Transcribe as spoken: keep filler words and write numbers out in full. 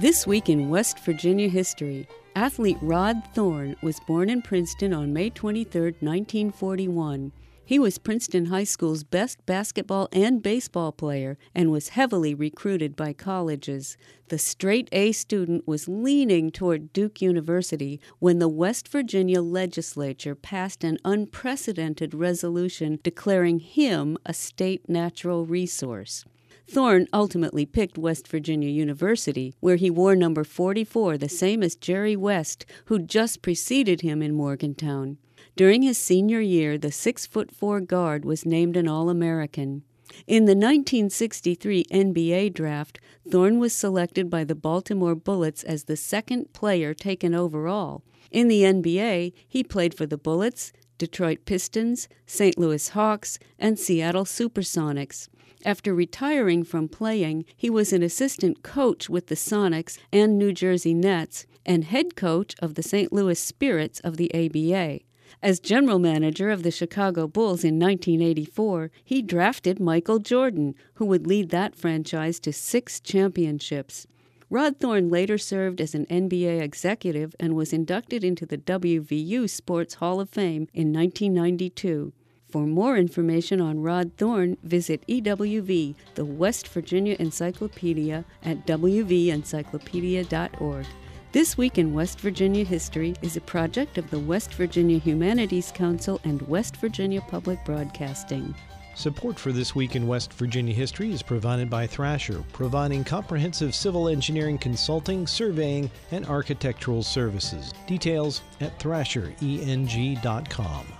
This week in West Virginia history, athlete Rod Thorne was born in Princeton on May twenty-third, nineteen forty-one. He was Princeton High School's best basketball and baseball player and was heavily recruited by colleges. The straight-A student was leaning toward Duke University when the West Virginia legislature passed an unprecedented resolution declaring him a state natural resource. Thorne ultimately picked West Virginia University, where he wore number forty-four, the same as Jerry West, who just preceded him in Morgantown. During his senior year, the six foot four guard was named an All-American. In the nineteen sixty-three N B A draft, Thorne was selected by the Baltimore Bullets as the second player taken overall. In the N B A, he played for the Bullets, Detroit Pistons, Saint Louis Hawks, and Seattle Supersonics. After retiring from playing, he was an assistant coach with the Sonics and New Jersey Nets and head coach of the Saint Louis Spirits of the A B A. As general manager of the Chicago Bulls in nineteen eighty-four, he drafted Michael Jordan, who would lead that franchise to six championships. Rod Thorne later served as an N B A executive and was inducted into the W V U Sports Hall of Fame in nineteen ninety-two. For more information on Rod Thorne, visit E W V, the West Virginia Encyclopedia, at w v encyclopedia dot org. This Week in West Virginia History is a project of the West Virginia Humanities Council and West Virginia Public Broadcasting. Support for This Week in West Virginia History is provided by Thrasher, providing comprehensive civil engineering consulting, surveying, and architectural services. Details at thrasher eng dot com.